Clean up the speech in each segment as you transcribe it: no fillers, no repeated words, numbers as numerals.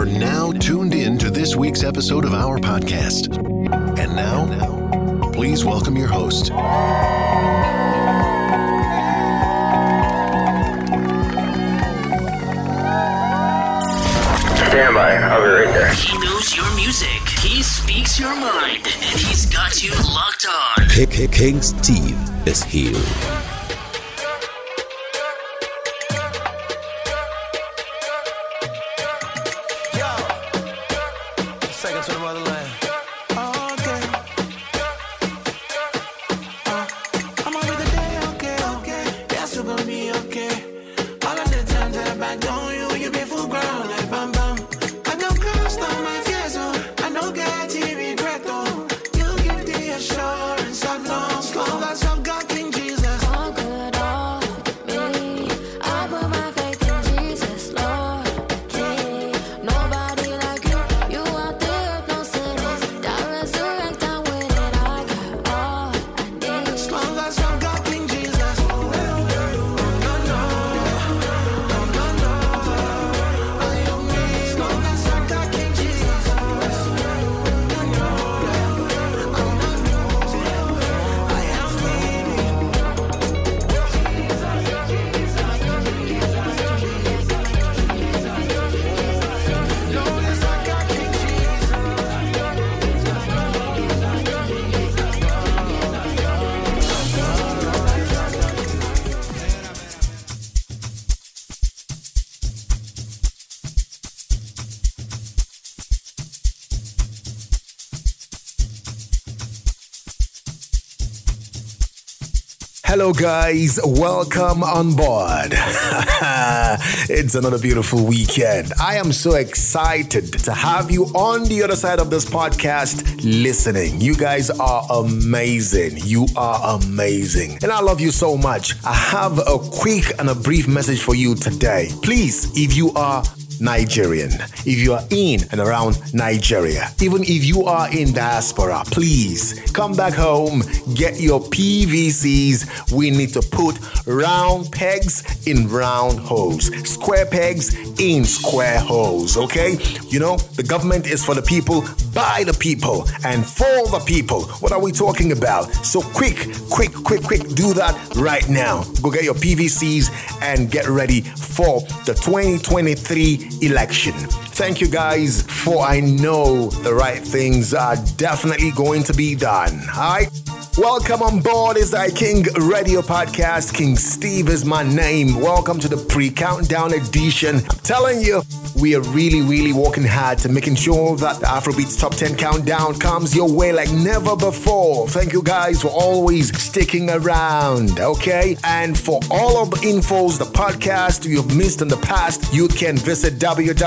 are now tuned in to this week's episode of our podcast. And now, please welcome your host. Stand by, I'll be right there. He knows your music, he speaks your mind, and he's got you locked on. King Steve is here. Hello guys, welcome on board. It's another beautiful weekend. I am so excited to have you on the other side of this podcast listening. You guys are amazing. You are amazing. And I love you so much. I have a quick and a brief message for you today. Please, if you are Nigerian, if you are in and around Nigeria, even if you are in diaspora, please come back home, get your PVCs. We need to put round pegs in round holes, square pegs in square holes, okay? You know, the government is for the people, by the people, and for the people. What are we talking about? So quick, do that right now. Go get your PVCs and get ready for the 2023 election. Thank you guys, for I know the right things are definitely going to be done. All right? Welcome on board. It's the King Radio Podcast. King Steve is my name. Welcome to the pre-countdown edition. I'm telling you, we are really working hard to making sure that the Afrobeats Top 10 Countdown comes your way like never before. Thank you guys for always sticking around, okay? And for all of the infos, the podcast you've missed in the past, you can visit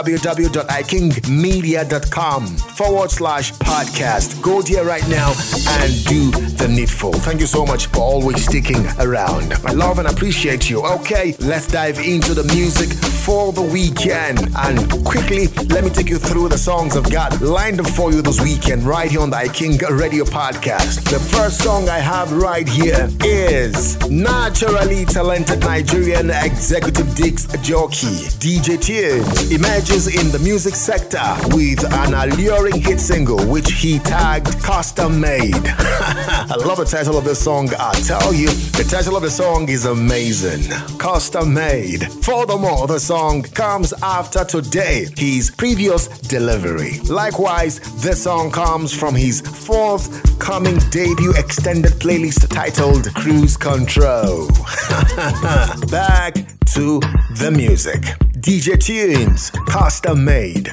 www.ikingmedia.com/podcast. Go there right now and do the needful. Thank you so much for always sticking around. I love and appreciate you. Okay, let's dive into the music for the weekend. And quickly, let me take you through the songs I've got lined up for you this weekend right here on the King Radio Podcast. The first song I have right here is naturally talented Nigerian executive disc jockey DJ Tunes emerges in the music sector with an alluring hit single which he tagged Custom Made. I love the title of this song. I'll tell you, the title of the song is amazing. Custom Made. Furthermore, the song comes after Today, his previous delivery. Likewise, this song comes from his forthcoming debut extended playlist titled Cruise Control. Back to the music. DJ Tunes, Custom Made.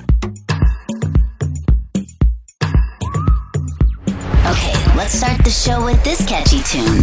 Okay, let's start the show with this catchy tune.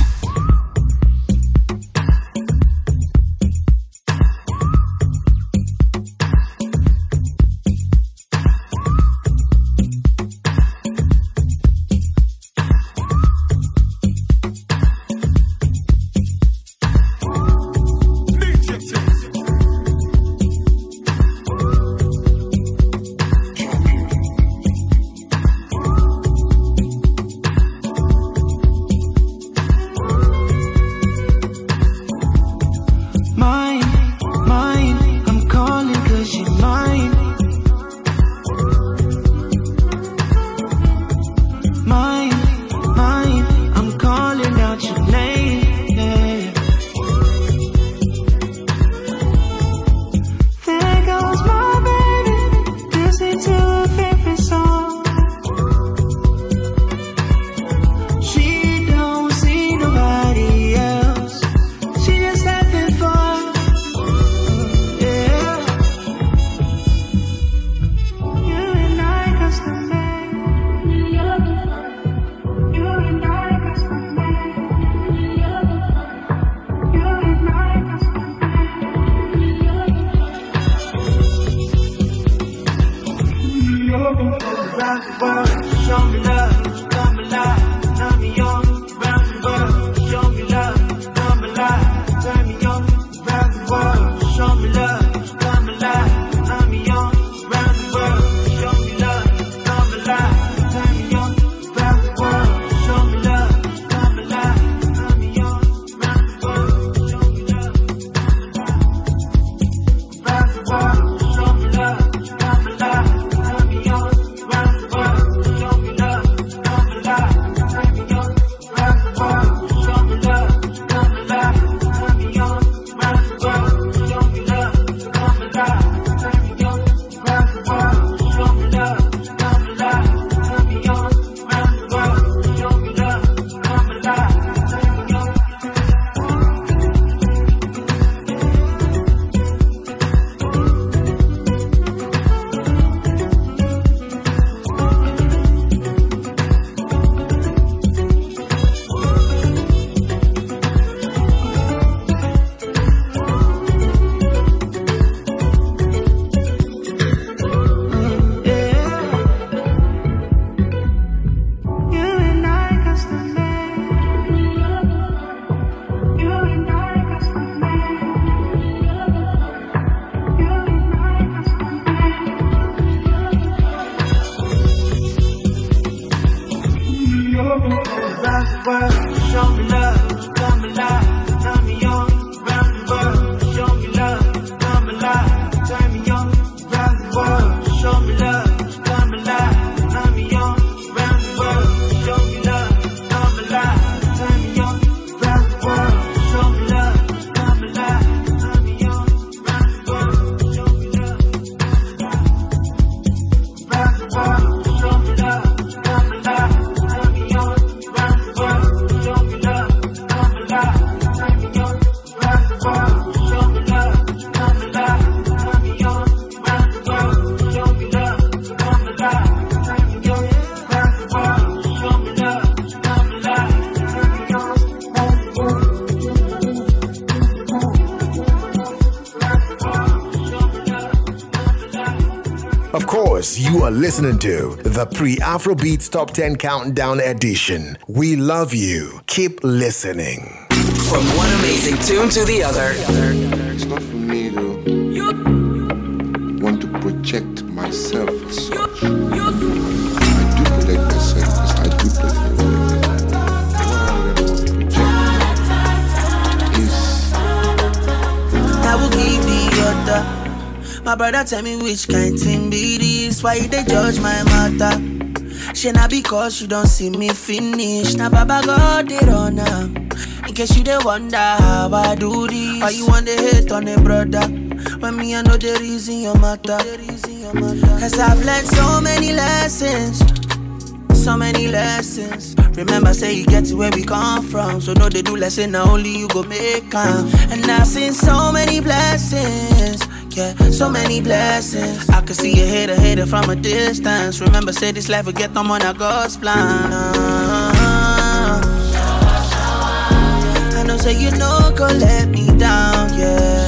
Of course, you are listening to the Pre-Afrobeats Top 10 Countdown Edition. We love you. Keep listening. From one amazing tune to the other. It's not for me to want to project myself as such. I do project myself as I do project. What I really want to project is I will give the other. My brother tell me which kind thing be this. Why they judge my matter? She not because you don't see me finish. Now Baba God did on her. In case you dey wonder how I do this. Why you want to hate on a brother? When me I know the reason your matter. Cause I've learned so many lessons. So many lessons. Remember say you get to where we come from. So no they do lesson now only you go make them. And I've seen so many blessings. Yeah, so many blessings. I can see a hater from a distance. Remember, say this life will get them on a God's plan. I know, say you know, go let me down, yeah.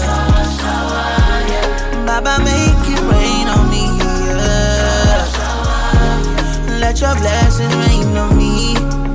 Baba, make it rain on me, yeah. Let your blessing rain on me.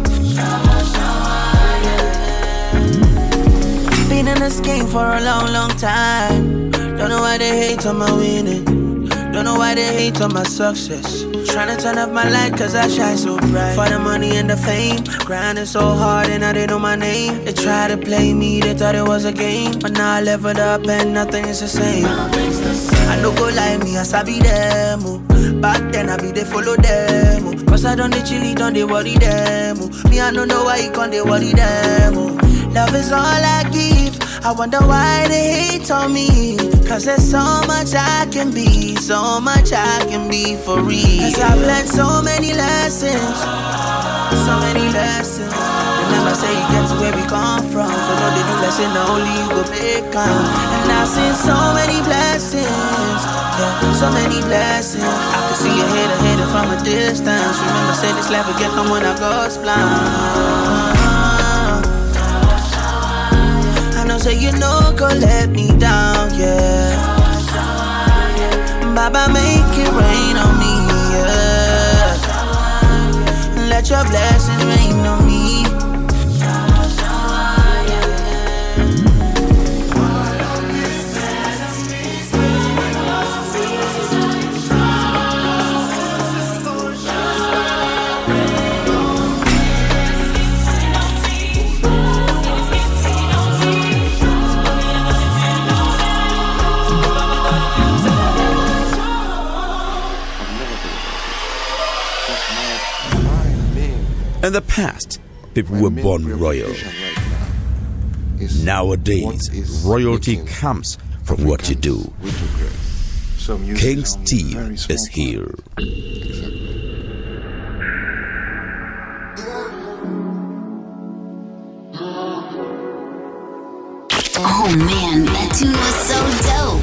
Been in this game for a long, long time. Don't know why they hate on my winning. Don't know why they hate on my success. Tryna turn up my light cause I shine so bright. For the money and the fame, grinding so hard and now they know my name. They try to play me, they thought it was a game. But now I leveled up and nothing is the same. I no go like me, I be them. Back then I be they follow them. Cause I don't they chilly, don't they worry them. Me I don't know why you can't they worry them. Love is all I give. I wonder why they hate on me. Cause there's so much I can be. So much I can be for real. Cause I've learned so many lessons. So many lessons. Remember say you get to where we come from. So no they do lesson, now only you go make them. And I've seen so many blessings. Yeah, so many blessings. I can see a hater from a distance. Remember say this life will get them when I God's plan. So you know, go let me down, yeah. Baba, make it rain on me, yeah. let your blessings rain on me. In the past, people were born royal. Nowadays, royalty comes from what you do. King Steve is here. Oh man, that tune was so dope.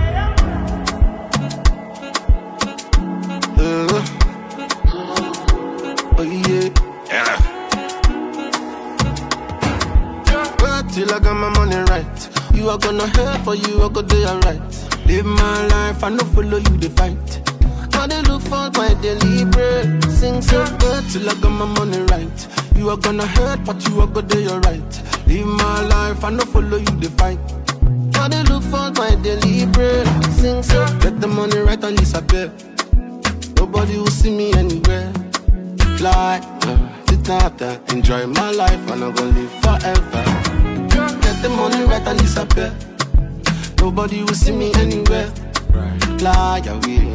Till I got my money right, you are gonna help or you are gonna do alright. Live my life, I no follow you the fight. Now they look for my daily bread. Sing so good till I got my money right. You are gonna hurt, but you are gonna do alright. Live my life, I no follow you the fight. Now they look for my daily bread. Sing so get the money right and disappear. Nobody will see me anywhere. Fly, tata, enjoy my life, and I'm gonna live forever. Get the money right and disappear. Nobody will see me anywhere. Fly away,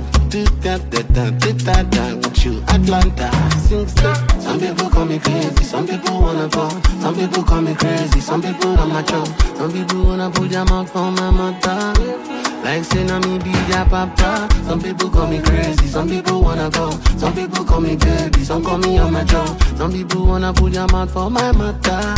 with you, Atlanta. Sing stuff. Some people call me crazy, some people wanna go. Some people call me crazy, some people on my job. Some people wanna put their mouth on my mother. Like saying I'm me be their papa. Some people call me crazy, some people wanna go. Some people call me baby, some call me on my job. Some people wanna put their mouth for my mother.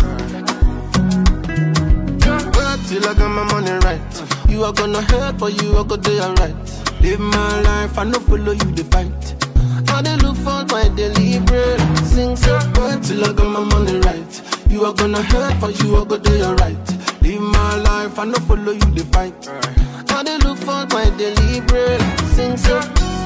Till I got my money right, you are gonna help or you are gonna do alright. Live my life, I no follow you the fight. Now they look for my daily bread. Sing so good till I got my money right. You are gonna help or you are gonna do alright. Live my life, I no follow you the fight. Now they look for my daily bread. Sing so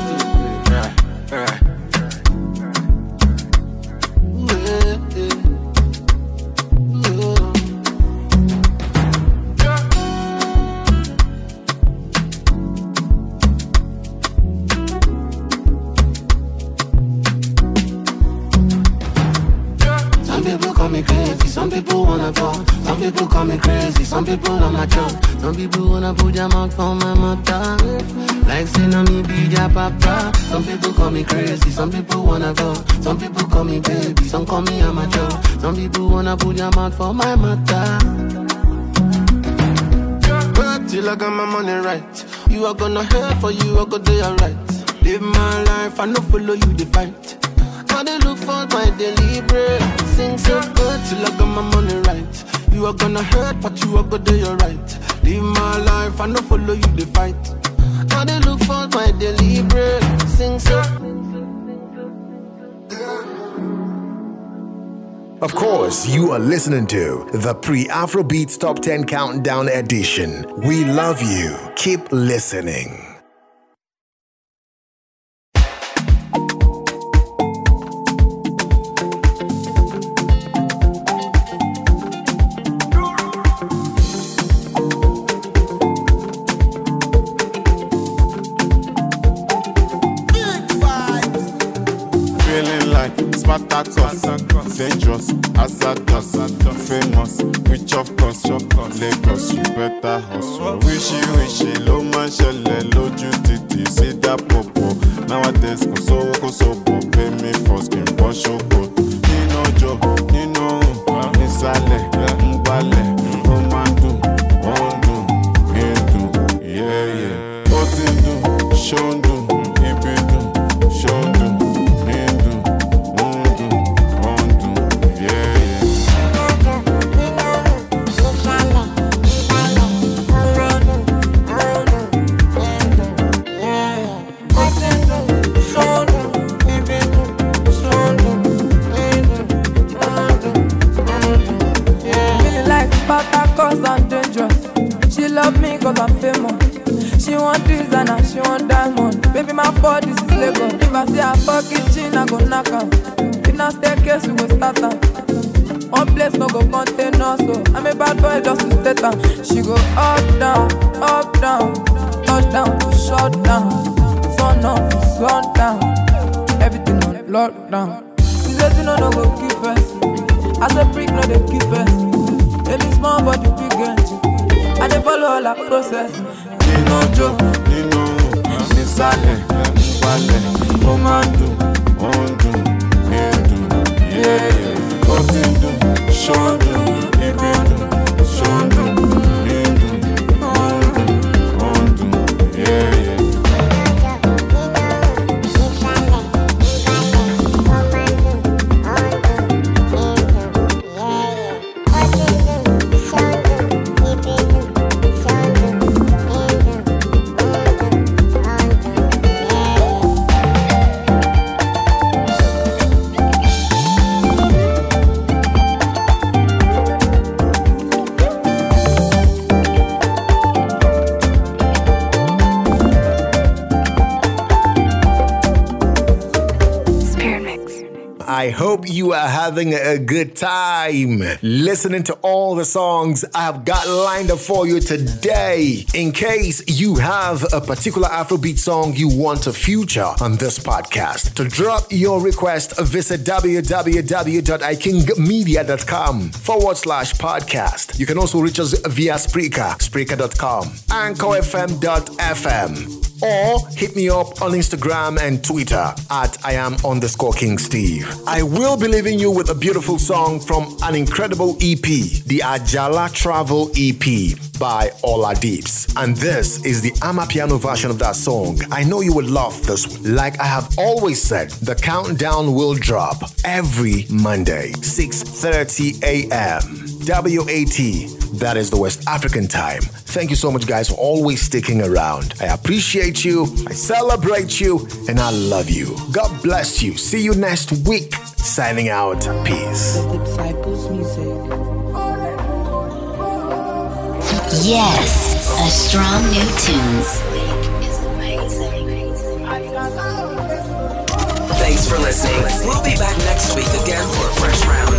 some people wanna go. Some people call me crazy, some people on my job. Some people wanna put their mouth on my mother. Like saying I'm me be their papa. Some people call me crazy, some people wanna go. Some people call me baby, some call me on my job. Some people wanna put their mouth for my mother. But till I got my money right, you are gonna help or you are gonna do alright. Live my life, I no follow you the fight. Now they look for my daily bread. Sing so good till I got my money right. You are gonna hurt, but you are gonna do alright. Live my life, I no follow you the fight. Now they look for my daily bread. Sing so. Of course, you are listening to the Pre-Afrobeats Top 10 Countdown Edition. We love you. Keep listening. Spartacus, dangerous, Asados, famous, rich of course, Lagos, you better hustle. Wishy, low man, shelle, loju titi, see that popo. Nowadays, kosobo, pay me for skin, wash your coat. Nino job, Nino, Nisale, Mbale, Omandu, Ondu, Hindu, yeah. Otindu, Shondu, Ibidu, Shondu. I'm dangerous. She love me cause I'm famous. She want designer, she want diamond. Baby, my fault, this is Lagos. If I see her fucking chin, I go knock out. In a staircase, we go start am. One place no go contain us, so I'm a bad boy just to stay down. She go up, down, touchdown to shut down. Sun up to sundown, everything on lockdown. She said you know no go keep us. As a freak, no they keep us. Any small body big energy. I dey follow all our process. Nino Jo, Nino, Nisale, Wale, Omandu, Ondu, Edu, yeah. Otindu, Shondu, Ibidu, Shondu, Edu, Ondu, yeah. I hope you are having a good time listening to all the songs I've got lined up for you today. In case you have a particular Afrobeat song you want to feature on this podcast, to drop your request, visit www.ikingmedia.com/podcast. You can also reach us via Spreaker.com, AnchorFM.fm. Or hit me up on Instagram and Twitter at @Iam_King_Steve. I will be leaving you with a beautiful song from an incredible EP, the Ajala Travel EP by Oladips. And this is the Amapiano version of that song. I know you would love this one. Like I have always said, the countdown will drop every Monday, 6:30 a.m. WAT. That is the West African time. Thank you so much, guys, for always sticking around. I appreciate you, I celebrate you, and I love you. God bless you. See you next week. Signing out. Peace. Yes, a strong new tune. Thanks for listening. We'll be back next week again for a fresh round.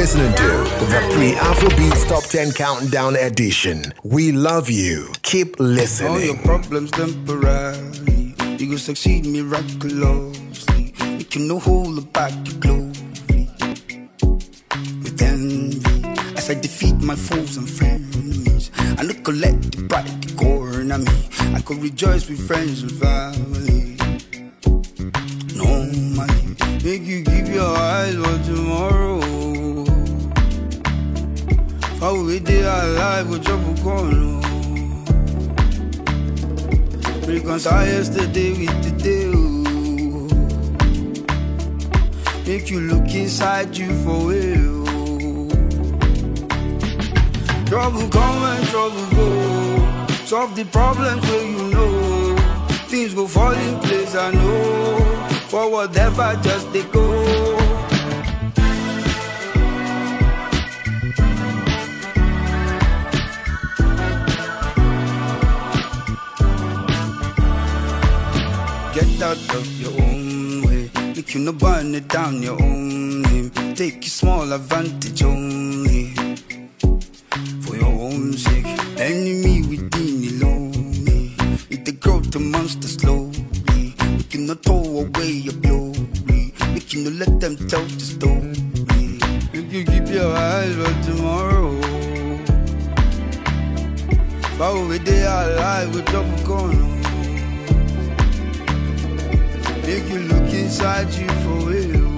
listening to the Pre-Afrobeats Top 10 Countdown Edition. We love you. Keep listening. All your problems temporary. You will succeed miraculously. You can no hold back your glory. With envy, as I defeat my foes and frenemies, I look collect the bright corner me. I could rejoice with friends and family. No money, make you keep your eyes on tomorrow. How we did our life with trouble corner. Reconcile yesterday with today. Make you look inside you for real. Trouble come and trouble go. Solve the problems where you know. Things go fall in place, I know. For whatever, just they go. Get out of your own way. Make you no burn it down your own name. Take your small advantage only. For your own sake. Enemy within you lonely. If they grow to monster slowly. Make you not throw away your glory. Make you not let them tell the story. If you keep your eyes on tomorrow. How we they are alive with trouble gone. Make you look inside you for real.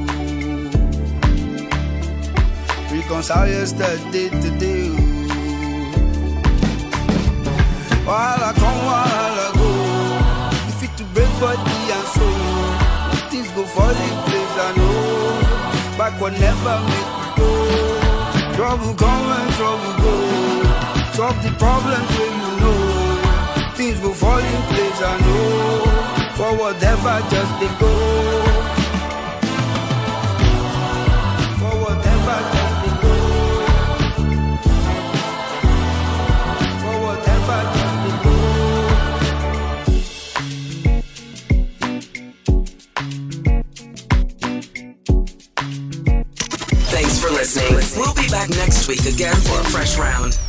Reconcile yesterday today. While I come, while I go. If it to break body and soul, things go fall in place, I know. Back will never make me go. Trouble come and trouble go. Solve the problems where you know. Things go fall in place, I know. For whatever, just they go. For whatever, just they go. For whatever, just they go. Thanks for listening. We'll be back next week again for a fresh round.